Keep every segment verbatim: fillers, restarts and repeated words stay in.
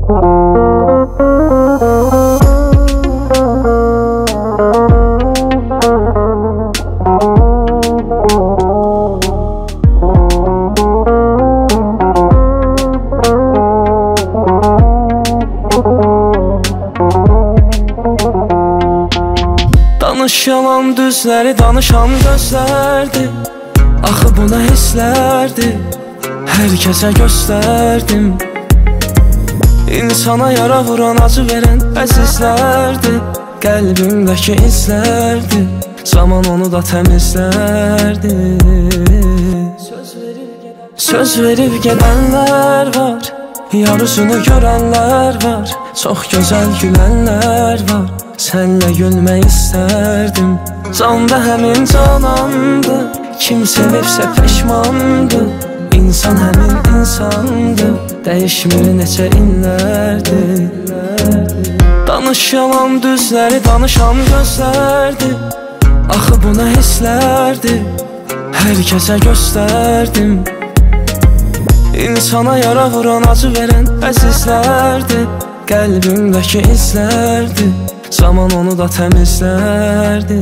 Danış yalan düzləri danışan gözlərdi. Axı buna hisslərdi, hər kəsə göstərdim. İnsana yara vuran, acı verən əzizlərdi. Qəlbimdəki izlərdi, zaman onu da təmizlərdi. Söz verib gedənlər var, yarısını görənlər var. Çox gözəl gülənlər var, sənlə gülmək istərdim. Canda həmin canandı, kim sevibsə peşmandı. İnsan həmin insandı, dəyişmir neçə illərdir. Danış yalan düzləri danışan gözlərdi. Axı buna hisslərdi, hər kəsə göstərdim. İnsana yara vuran, acı verən əzizlərdi. Qəlbimdəki izlərdi, zaman onu da təmizlərdi.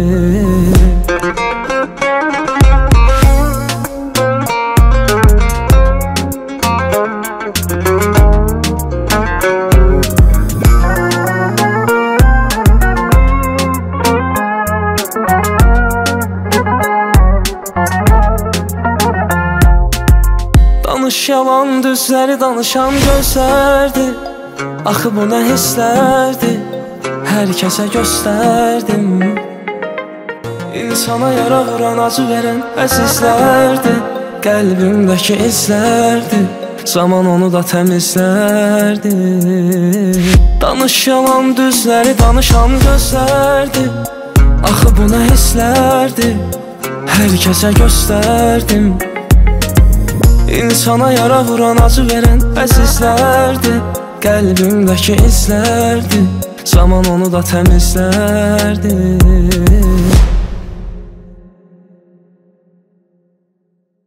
Danış yalan düzləri danışan gözlərdi. Axı buna hisslərdi, hər kəsə göstərdim. İnsana yara vuran, acı verən əzizlərdi. Qəlbimdəki izlərdi, zaman onu da təmizlərdi. Danış yalan düzləri danışan gözlərdi. Axı buna hisslərdi, hər kəsə göstərdim. İnsana yara vuran, acı verən əzizlərdi. Qəlbimdəki izlərdi, zaman onu da təmizlərdi.